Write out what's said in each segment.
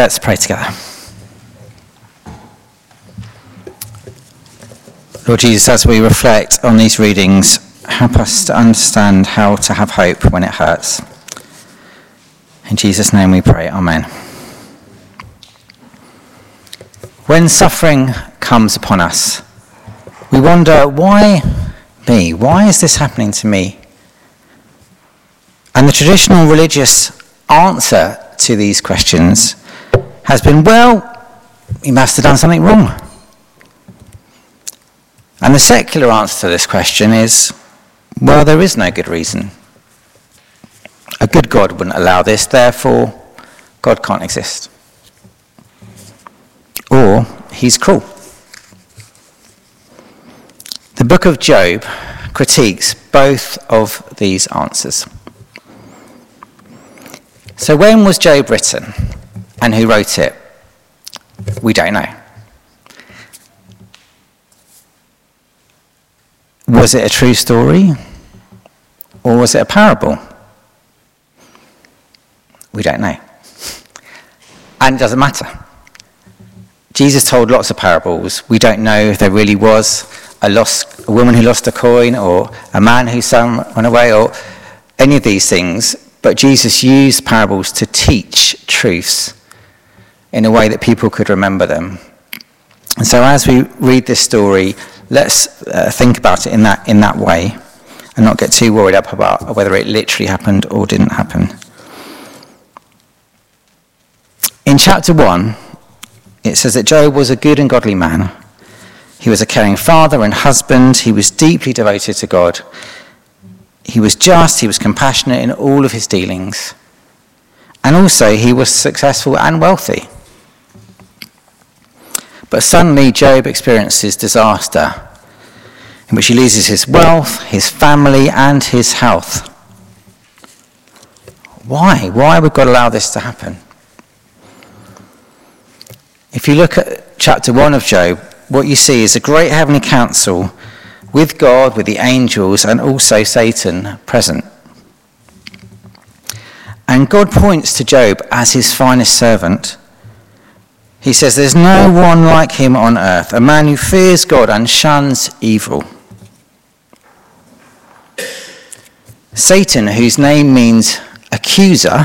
Let's pray together. Lord Jesus, as we reflect on these readings, help us to understand how to have hope when it hurts. In Jesus' name we pray, amen. When suffering comes upon us, we wonder, why me? Why is this happening to me? And the traditional religious answer to these questions has been, well, you must have done something wrong. And the secular answer to this question is, well, there is no good reason. A good God wouldn't allow this, therefore God can't exist. Or he's cruel. The book of Job critiques both of these answers. So when was Job written, and who wrote it? We don't know. Was it a true story, or was it a parable? We don't know. And it doesn't matter. Jesus told lots of parables. We don't know if there really was a woman who lost a coin, or a man whose son went away, or any of these things. But Jesus used parables to teach truths in a way that people could remember them. And so as we read this story, let's think about it in that way, and not get too worried up about whether it literally happened or didn't happen. In chapter 1, it says that Job was a good and godly man. He was a caring father and husband. He was deeply devoted to God. He was just, he was compassionate in all of his dealings. And also, he was successful and wealthy. But suddenly, Job experiences disaster, in which he loses his wealth, his family, and his health. Why? Why would God allow this to happen? If you look at chapter 1 of Job, what you see is a great heavenly council with God, with the angels, and also Satan present. And God points to Job as his finest servant. He says, there's no one like him on earth, a man who fears God and shuns evil. Satan, whose name means accuser,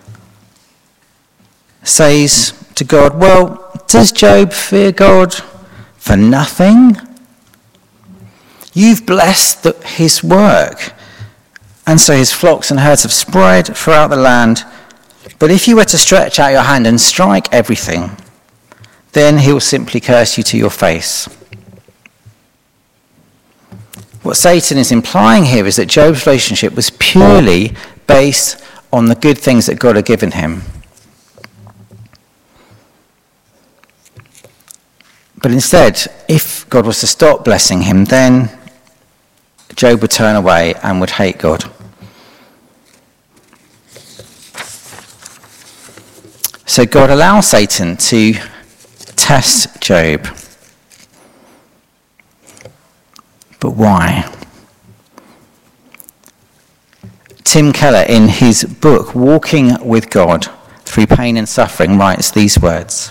says to God, well, does Job fear God for nothing? You've blessed his work, and so his flocks and herds have spread throughout the land. But if you were to stretch out your hand and strike everything, then he will simply curse you to your face. What Satan is implying here is that Job's relationship was purely based on the good things that God had given him. But instead, if God was to stop blessing him, then Job would turn away and would hate God. So God allows Satan to test Job. But why? Tim Keller, in his book, Walking with God Through Pain and Suffering, writes these words.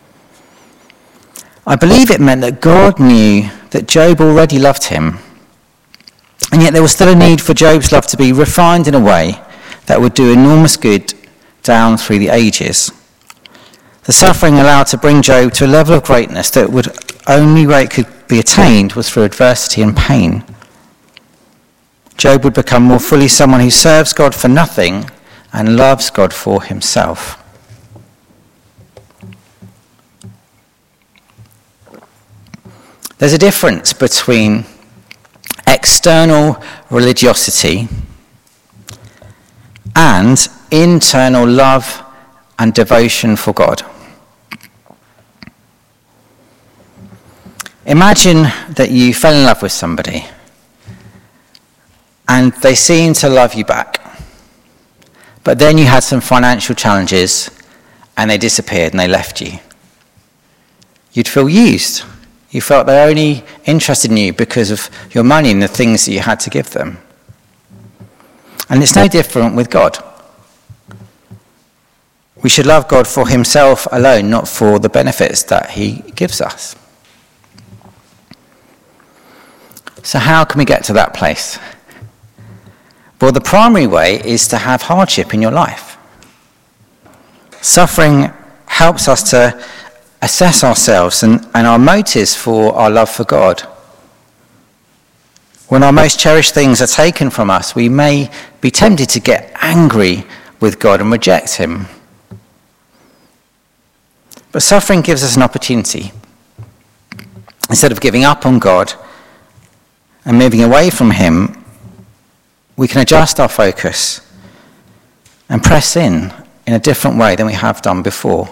I believe it meant that God knew that Job already loved him, and yet there was still a need for Job's love to be refined in a way that would do enormous good down through the ages. The suffering allowed to bring Job to a level of greatness that would only way it could be attained was through adversity and pain. Job would become more fully someone who serves God for nothing and loves God for himself. There's a difference between external religiosity and internal love and devotion for God. Imagine that you fell in love with somebody and they seemed to love you back, but then you had some financial challenges and they disappeared and they left you. You'd feel used. You felt they're only interested in you because of your money and the things that you had to give them. And it's no different with God. We should love God for himself alone, not for the benefits that he gives us. So how can we get to that place? Well, the primary way is to have hardship in your life. Suffering helps us to assess ourselves and our motives for our love for God. When our most cherished things are taken from us, we may be tempted to get angry with God and reject him. But suffering gives us an opportunity. Instead of giving up on God and moving away from him, we can adjust our focus and press in a different way than we have done before.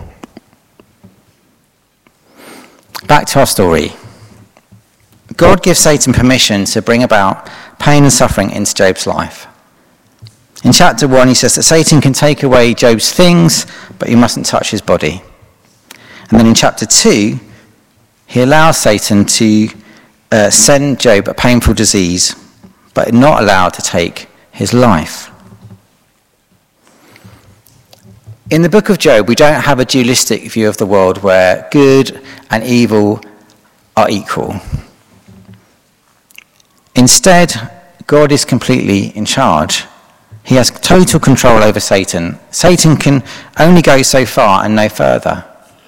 Back to our story. God gives Satan permission to bring about pain and suffering into Job's life. In chapter 1, he says that Satan can take away Job's things, but he mustn't touch his body. And then in chapter 2, he allows Satan to send Job a painful disease, but not allowed to take his life. In the book of Job, we don't have a dualistic view of the world where good and evil are equal. Instead, God is completely in charge. He has total control over Satan. Satan can only go so far and no further.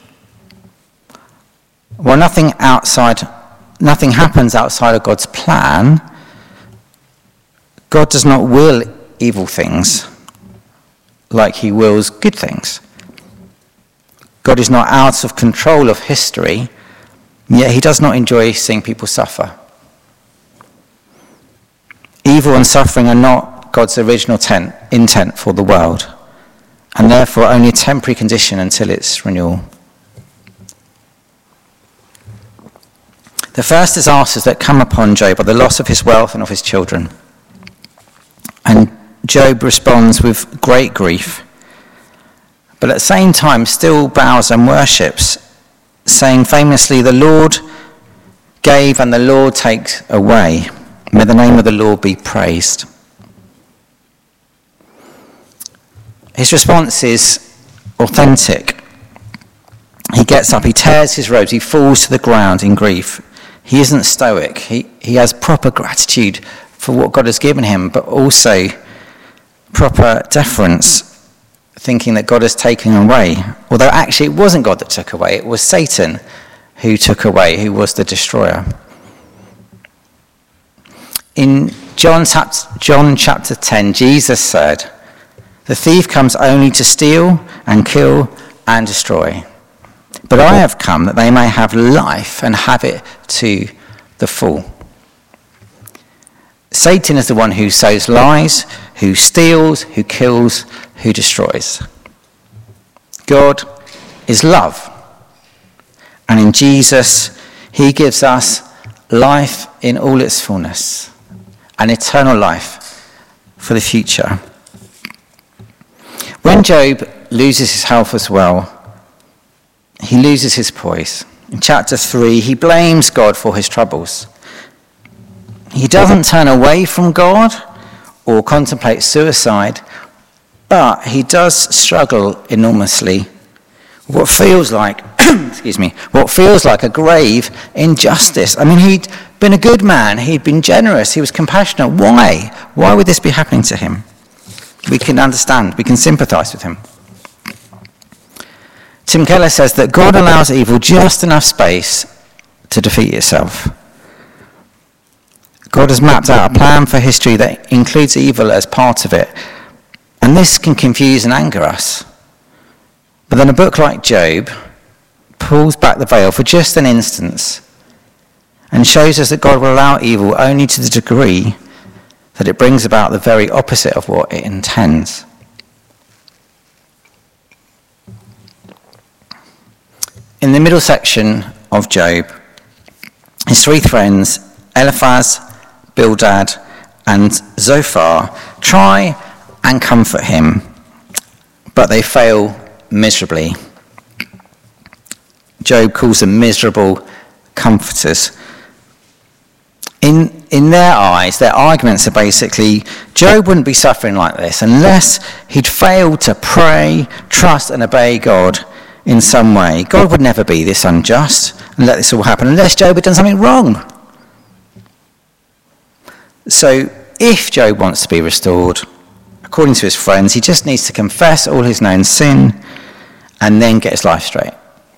While nothing happens outside of God's plan, God does not will evil things like he wills good things. God is not out of control of history, yet he does not enjoy seeing people suffer. Evil and suffering are not God's original intent for the world, and therefore only a temporary condition until its renewal. The first disasters that come upon Job are the loss of his wealth and of his children. And Job responds with great grief, but at the same time still bows and worships, saying famously, "The Lord gave and the Lord takes away. May the name of the Lord be praised." His response is authentic. He gets up, he tears his robes, he falls to the ground in grief. He isn't stoic. He has proper gratitude for what God has given him, but also proper deference, thinking that God has taken away. Although actually it wasn't God that took away, it was Satan who took away, who was the destroyer. In John chapter 10, Jesus said, "The thief comes only to steal and kill and destroy. But I have come that they may have life and have it to the full." Satan is the one who sows lies, who steals, who kills, who destroys. God is love. And in Jesus, he gives us life in all its fullness, an eternal life for the future. When Job loses his health as well, he loses his poise. In chapter 3, he blames God for his troubles. He doesn't turn away from God or contemplate suicide, but he does struggle enormously. What feels like, what feels like a grave injustice. I mean, he'd been a good man, he'd been generous, he was compassionate. Why? Why would this be happening to him? We can understand, we can sympathize with him. Tim Keller says that God allows evil just enough space to defeat itself. God has mapped out a plan for history that includes evil as part of it, and this can confuse and anger us. But then a book like Job pulls back the veil for just an instant and shows us that God will allow evil only to the degree that it brings about the very opposite of what it intends. In the middle section of Job, his three friends, Eliphaz, Bildad, and Zophar, try and comfort him, but they fail miserably. Job calls them miserable comforters. In in their eyes, their arguments are basically, Job wouldn't be suffering like this unless he'd failed to pray, trust and obey God in some way. God would never be this unjust and let this all happen unless Job had done something wrong. So if Job wants to be restored, according to his friends, he just needs to confess all his known sin and then get his life straight.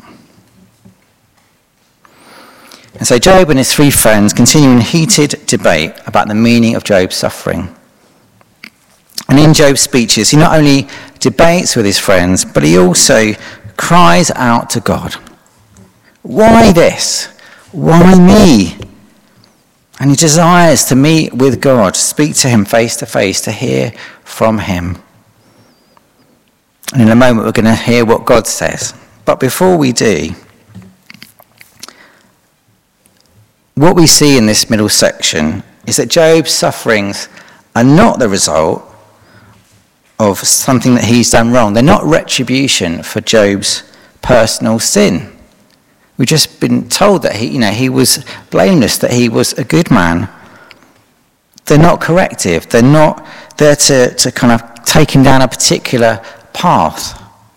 And so Job and his three friends continue in heated debate about the meaning of Job's suffering. And in Job's speeches, he not only debates with his friends, but he also cries out to God. Why this? Why me? And he desires to meet with God, speak to him face to face, to hear from him. And in a moment we're going to hear what God says. But before we do, what we see in this middle section is that Job's sufferings are not the result of something that he's done wrong. They're not retribution for Job's personal sin. We've just been told that he was blameless, that he was a good man. They're not corrective. They're not there to kind of take him down a particular path.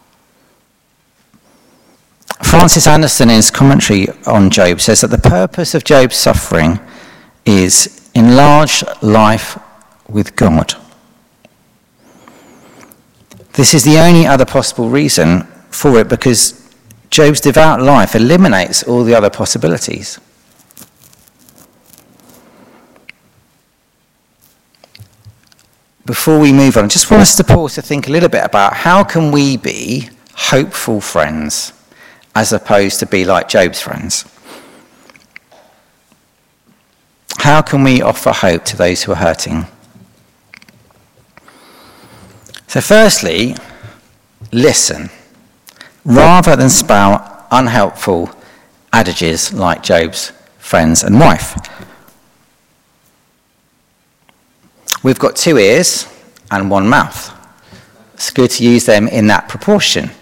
Francis Anderson, in his commentary on Job, says that the purpose of Job's suffering is enlarged life with God. This is the only other possible reason for it, because Job's devout life eliminates all the other possibilities. Before we move on, I just want us to pause to think a little bit about how can we be hopeful friends as opposed to be like Job's friends. How can we offer hope to those who are hurting? So firstly, listen, rather than spout unhelpful adages like Job's friends and wife. We've got 2 ears and 1 mouth. It's good to use them in that proportion.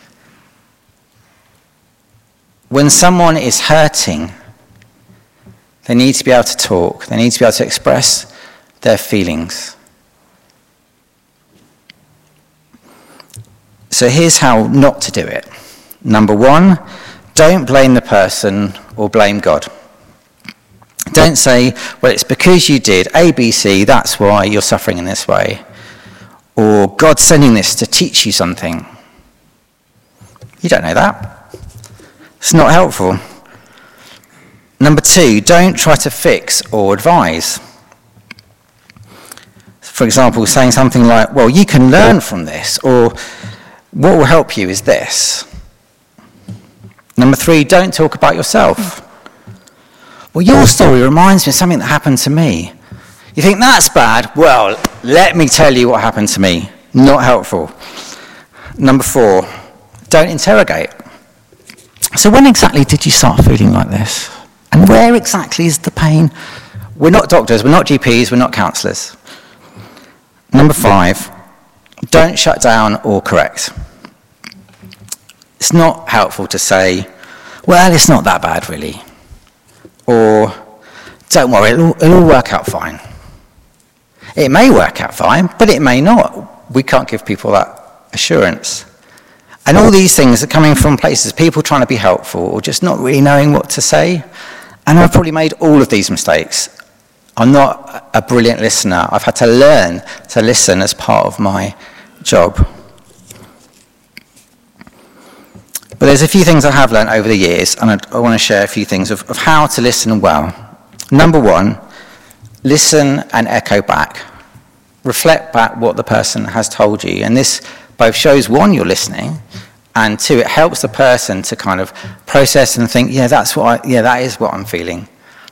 When someone is hurting, they need to be able to talk. They need to be able to express their feelings. So here's how not to do it. Number 1, don't blame the person or blame God. Don't say, well, it's because you did A, B, C, that's why you're suffering in this way. Or God's sending this to teach you something. You don't know that. It's not helpful. Number 2, don't try to fix or advise. For example, saying something like, well, you can learn from this, or what will help you is this. Number 3, don't talk about yourself. Well, your story reminds me of something that happened to me. You think that's bad? Well, let me tell you what happened to me. Not helpful. Number 4, don't interrogate. So when exactly did you start feeling like this? And where exactly is the pain? We're not doctors, we're not GPs, we're not counsellors. Number 5, don't shut down or correct. It's not helpful to say, well, it's not that bad really. Or, don't worry, it'll all work out fine. It may work out fine, but it may not. We can't give people that assurance. And all these things are coming from places, people trying to be helpful or just not really knowing what to say. And I've probably made all of these mistakes. I'm not a brilliant listener. I've had to learn to listen as part of my job. But there's a few things I have learned over the years, and I want to share a few things of how to listen well. Number 1, listen and echo back. Reflect back what the person has told you. And this both shows, 1, you're listening, and 2, it helps the person to kind of process and think, that is what I'm feeling.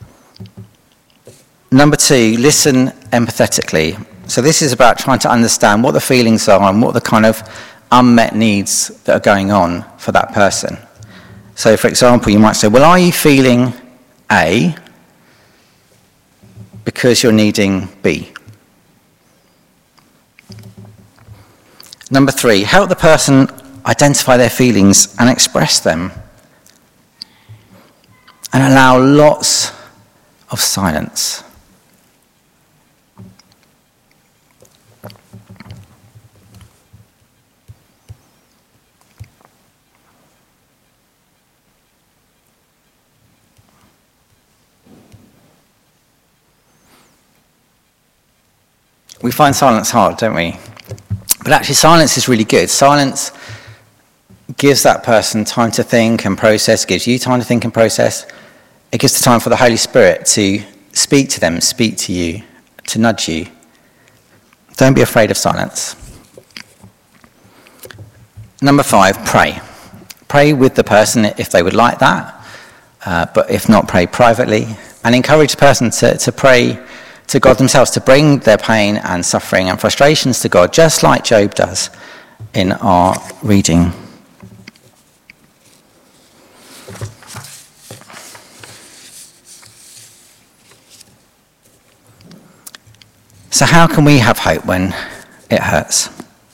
Number 2, listen empathetically. So this is about trying to understand what the feelings are and what the kind of unmet needs that are going on for that person. So for example, you might say, well, are you feeling A because you're needing B? Number 3, help the person identify their feelings and express them. And allow lots of silence. We find silence hard, don't we? But actually silence is really good. Silence gives that person time to think and process, gives you time to think and process. It gives the time for the Holy Spirit to speak to them, speak to you, to nudge you. Don't be afraid of silence. Number 5, pray. Pray with the person if they would like that, but if not, pray privately. And encourage the person to pray to God themselves, to bring their pain and suffering and frustrations to God, just like Job does in our reading. So how can we have hope when it hurts?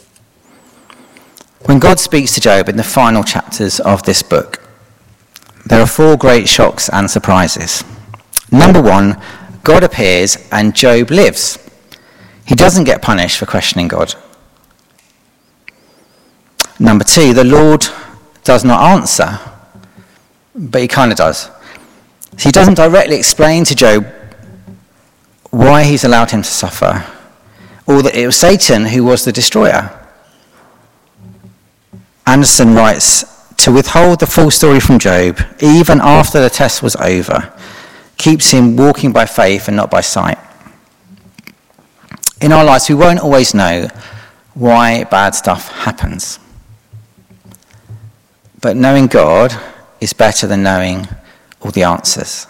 When God speaks to Job in the final chapters of this book, there are 4 great shocks and surprises. Number 1, God appears and Job lives. He doesn't get punished for questioning God. Number 2, the Lord does not answer, but he kind of does. So he doesn't directly explain to Job why he's allowed him to suffer, or that it was Satan who was the destroyer. Anderson writes, to withhold the full story from Job, even after the test was over, keeps him walking by faith and not by sight. In our lives, we won't always know why bad stuff happens. But knowing God is better than knowing all the answers.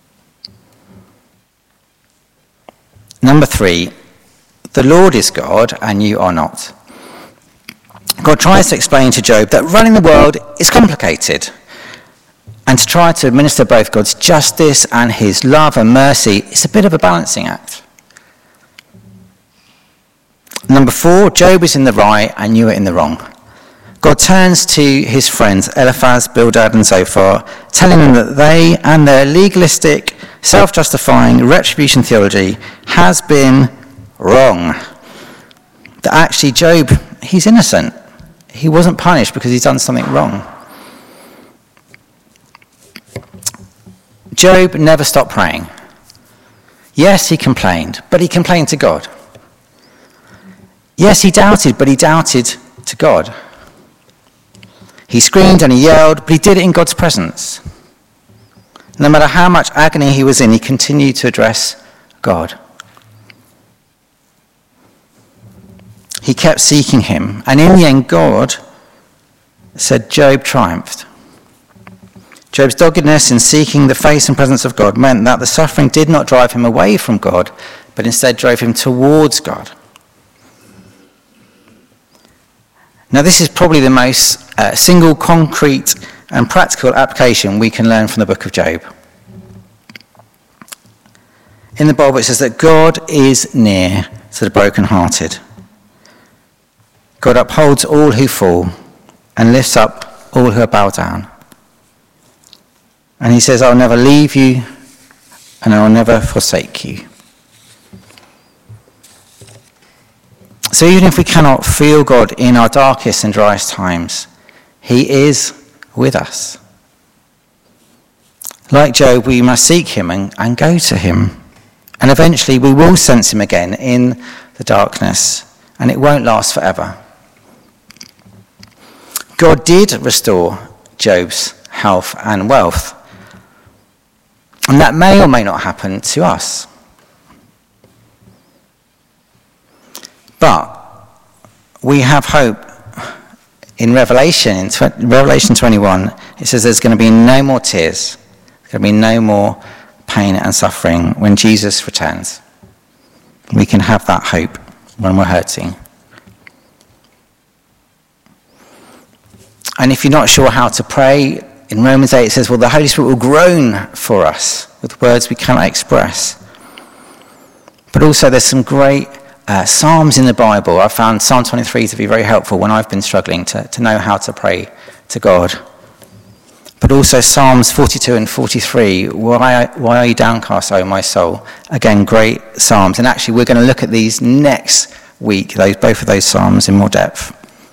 Number 3, the Lord is God and you are not. God tries to explain to Job that running the world is complicated, and to try to administer both God's justice and his love and mercy is a bit of a balancing act. Number 4, Job is in the right and you are in the wrong. God turns to his friends Eliphaz, Bildad and Zophar, telling them that they and their legalistic, self-justifying retribution theology has been wrong. That actually Job, he's innocent. He wasn't punished because he's done something wrong. Job never stopped praying. Yes, he complained, but he complained to God. Yes, he doubted, but he doubted to God. He screamed and he yelled, but he did it in God's presence. No matter how much agony he was in, he continued to address God. He kept seeking him, and in the end, God said Job triumphed. Job's doggedness in seeking the face and presence of God meant that the suffering did not drive him away from God, but instead drove him towards God. Now, this is probably the most single, concrete, and practical application we can learn from the book of Job. In the Bible, it says that God is near to the brokenhearted. God upholds all who fall and lifts up all who are bowed down. And he says, I'll never leave you and I'll never forsake you. So even if we cannot feel God in our darkest and driest times, he is with us. Like Job, we must seek him and go to him. And eventually we will sense him again in the darkness, and it won't last forever. God did restore Job's health and wealth. And that may or may not happen to us. But we have hope in Revelation. In Revelation 21, it says there's going to be no more tears. There's going to be no more pain and suffering when Jesus returns. We can have that hope when we're hurting. And if you're not sure how to pray, in Romans 8 it says, well, the Holy Spirit will groan for us with words we cannot express. But also there's some great Psalms in the Bible. I've found Psalm 23 to be very helpful when I've been struggling to know how to pray to God. But also Psalms 42 and 43, why are you downcast, O my soul? Again, great Psalms. And actually we're going to look at these next week, both of those Psalms in more depth.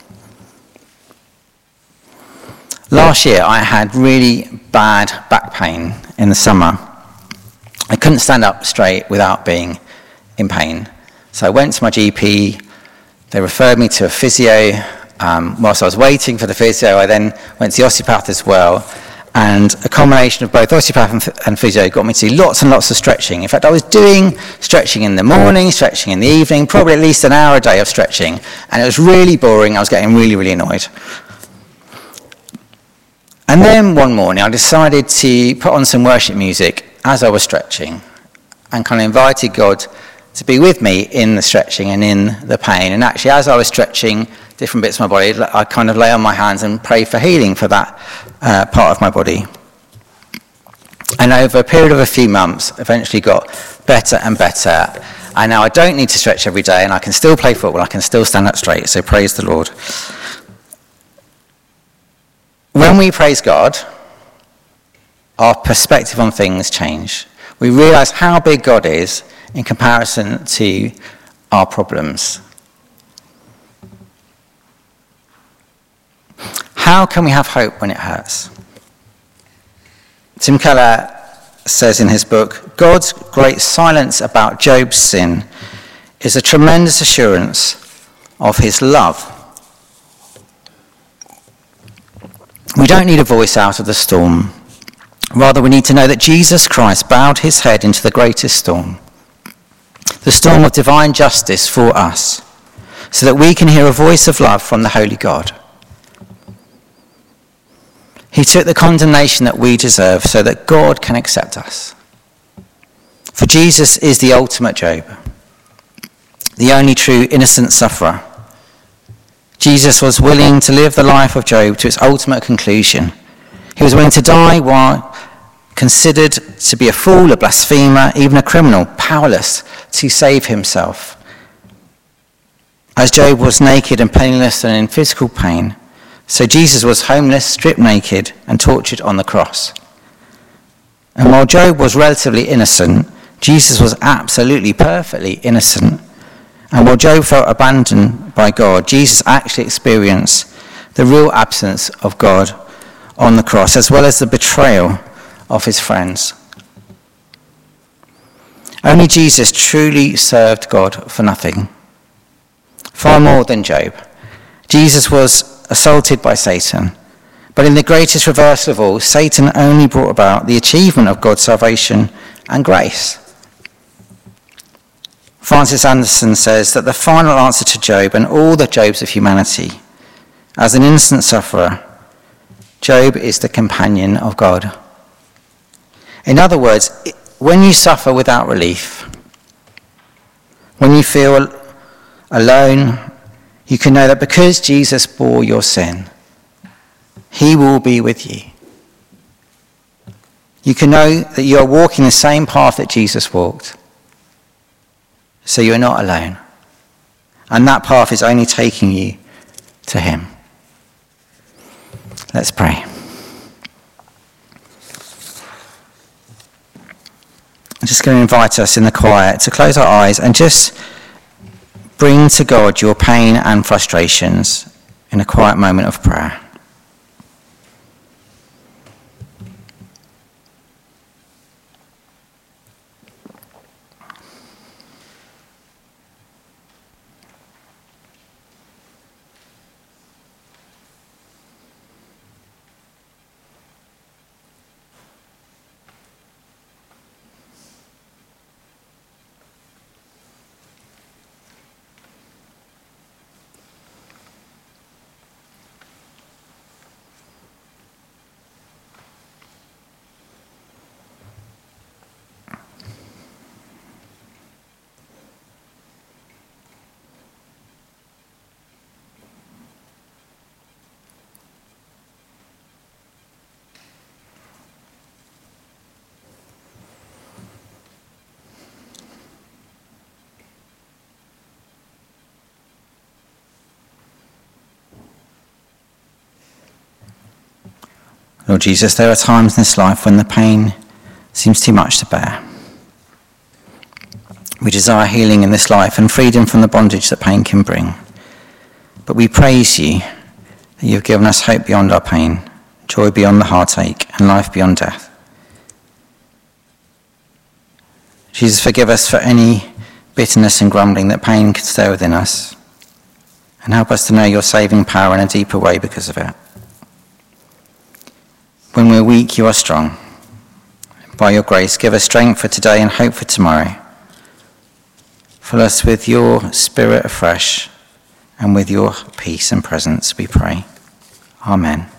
Last year I had really bad back pain in the summer. I couldn't stand up straight without being in pain. So I went to my GP. They referred me to a physio. Whilst I was waiting for the physio, I then went to the osteopath as well. And a combination of both osteopath and physio got me to do lots and lots of stretching. In fact, I was doing stretching in the morning, stretching in the evening, probably at least an hour a day of stretching. And it was really boring. I was getting really, really annoyed. And then one morning, I decided to put on some worship music as I was stretching and kind of invited God to be with me in the stretching and in the pain. And actually, as I was stretching different bits of my body, I kind of lay on my hands and pray for healing for that part of my body. And over a period of a few months, eventually got better and better. And now I don't need to stretch every day, and I can still play football, I can still stand up straight, so praise the Lord. When we praise God, our perspective on things change. We realise how big God is in comparison to our problems. How can we have hope when it hurts? Tim Keller says in his book, God's great silence about Job's sin is a tremendous assurance of his love. We don't need a voice out of the storm. Rather, we need to know that Jesus Christ bowed his head into the greatest storm, the storm of divine justice for us, so that we can hear a voice of love from the Holy God. He took the condemnation that we deserve so that God can accept us. For Jesus is the ultimate Job, the only true innocent sufferer. Jesus was willing to live the life of Job to its ultimate conclusion. He was willing to die while considered to be a fool, a blasphemer, even a criminal, powerless to save himself. As Job was naked and penniless and in physical pain, so Jesus was homeless, stripped naked, and tortured on the cross. And while Job was relatively innocent, Jesus was absolutely, perfectly innocent. And while Job felt abandoned by God, Jesus actually experienced the real absence of God on the cross, as well as the betrayal of his friends. Only Jesus truly served God for nothing, far more than Job. Jesus was assaulted by Satan, but in the greatest reversal of all, Satan only brought about the achievement of God's salvation and grace. Francis Anderson says that the final answer to Job and all the Jobs of humanity, as an innocent sufferer, Job is the companion of God. In other words, when you suffer without relief, when you feel alone, you can know that because Jesus bore your sin, he will be with you. You can know that you are walking the same path that Jesus walked, so you're not alone. And that path is only taking you to him. Let's pray. I'm just going to invite us in the quiet to close our eyes and just bring to God your pain and frustrations in a quiet moment of prayer. Lord Jesus, there are times in this life when the pain seems too much to bear. We desire healing in this life and freedom from the bondage that pain can bring. But we praise you that you've given us hope beyond our pain, joy beyond the heartache, and life beyond death. Jesus, forgive us for any bitterness and grumbling that pain can stir within us. And help us to know your saving power in a deeper way because of it. When we're weak, you are strong. By your grace, give us strength for today and hope for tomorrow. Fill us with your Spirit afresh and with your peace and presence, we pray. Amen.